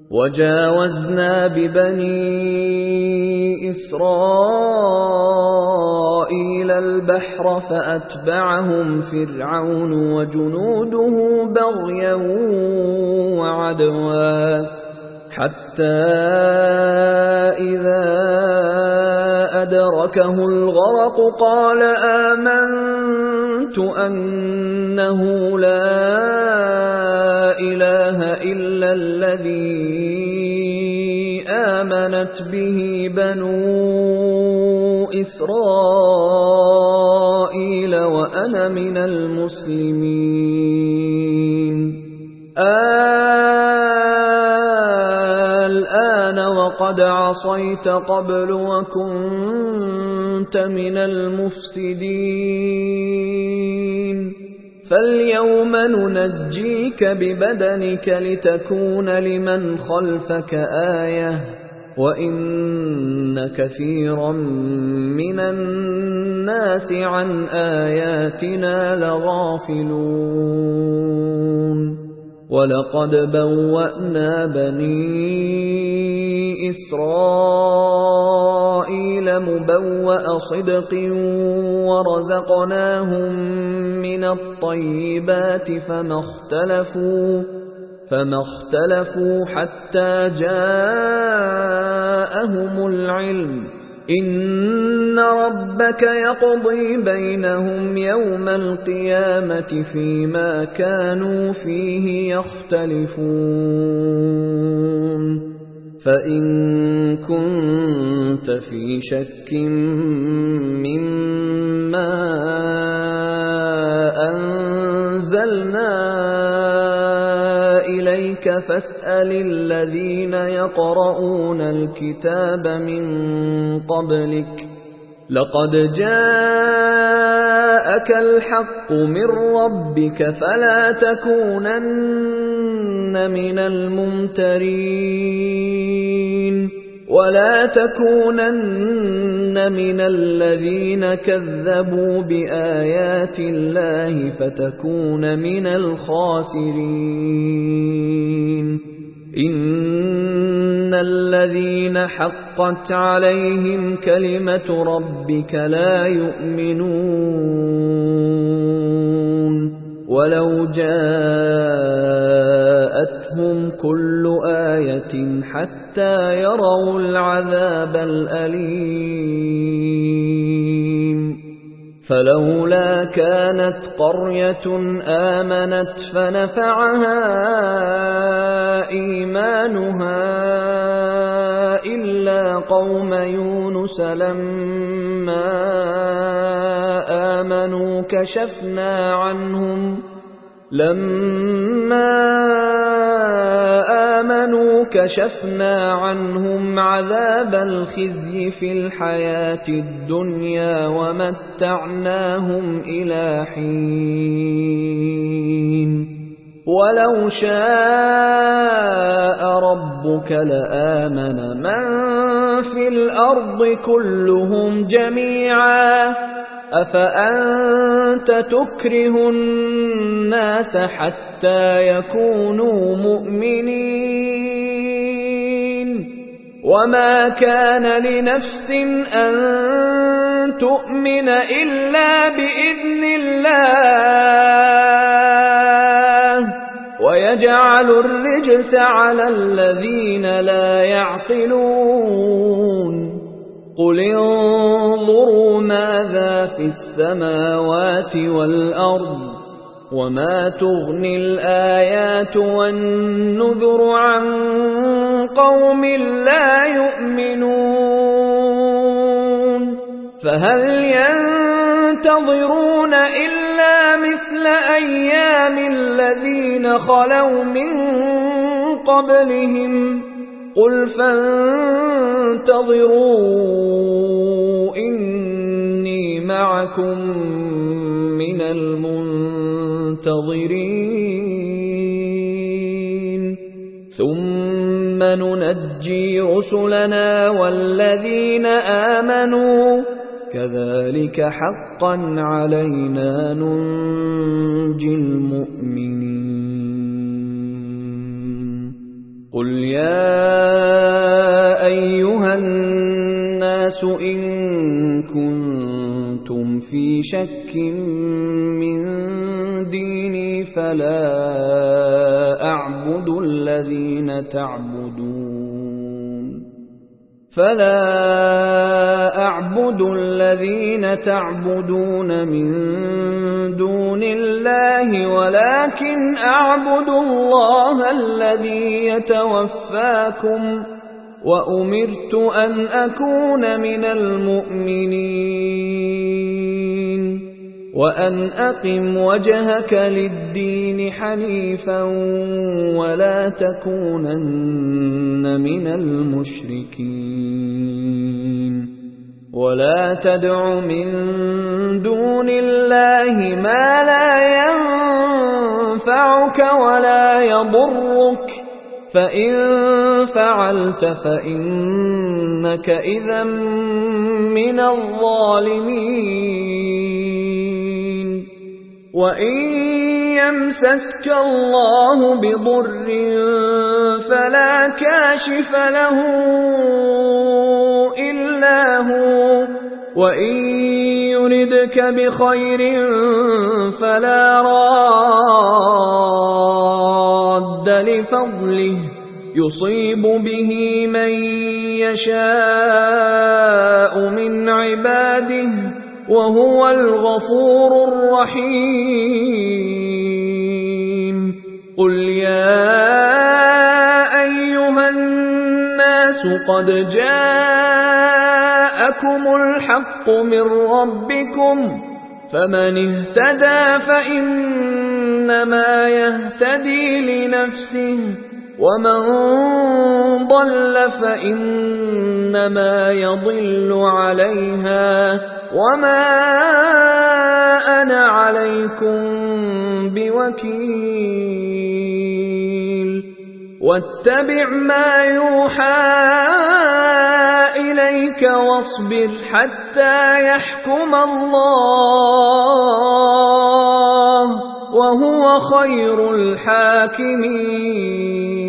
وجاوزنا ببني إسرائيل البحر فأتبعهم فرعون وجنوده بغيا وعدوا حتى إذا أدركه الغرق قال آمنت أنه لا إله إلا الذي آمنت به بنو إسرائيل وأنا من المسلمين الآن وقد عصيت قبل وكنت من المفسدين فاليوم ننجيك ببدنك لتكون لمن خلفك آية وإن كثيرا من الناس عن آياتنا لغافلون ولقد بوأنا بني إسرائيل مبوأ صدق ورزقناهم من الطيبات فما اختلفوا حتى جاءهم العلم إن ربك يقضي بينهم يوم القيامة فيما كانوا فيه يختلفون فإن كنت في شك مما أنزلنا إليك فاسأل الذين يقرؤون الكتاب من قبلك لقد جاءك الحق من ربك فلا تكونن من الممترين ولا تكونن من الذين كذبوا بآيات الله فتكون من الخاسرين إن الذين حقت عليهم كلمة ربك لا يؤمنون ولو جاءتهم كل آية حتى يروا العذاب الأليم فلولا كانت قرية آمنت فنفعها إيمانها إلا قوم يونس لما آمنوا كشفنا عنهم عذاب الخزي في الحياة الدنيا ومتعناهم إلى حين ولو شاء ربك لآمن من في الأرض كلهم جميعا أفأنت تكره الناس حتى يكونوا مؤمنين وما كان لنفس أن تؤمن إلا بإذن الله ويجعل الرجس على الذين لا يعقلون قل انظروا ماذا في السماوات والأرض وما تغني الآيات والنذر عن قوم لا يؤمنون فهل ينتظرون إلا مثل أيام الذين خلوا من قبلهم قل فانتظروا إني معكم من المنتظرين ثم ننجي رسلنا والذين آمنوا كذلك حقا علينا ننجي المؤمنين قل يا أيها الناس إن كنتم في شك من ديني فلا أعبد الذين تعبدون من دون الله ولكن أعبد الله الذي يتوفاكم وأمرت أن أكون من المؤمنين وأن أقم وجهك للدين حنيفا ولا تكونن من المشركين ولا تدع من دون الله ما لا ينفعك ولا يضرك فإن فعلت فإنك إذا من الظالمين وإن يمسسك الله بضر فلا كاشف له إلا هو وإن يردك بخير فلا راد لفضله يصيب به من يشاء من عباده وهو الغفور الرحيم قل يا أيها الناس قد جاءكم الحق من ربكم فمن اهتدى فإنما يهتدي لنفسه ومن ضل فإنما يضل عليها وما أنا عليكم بوكيل واتبع ما يوحى إليك واصبر حتى يحكم الله وهو خير الحاكمين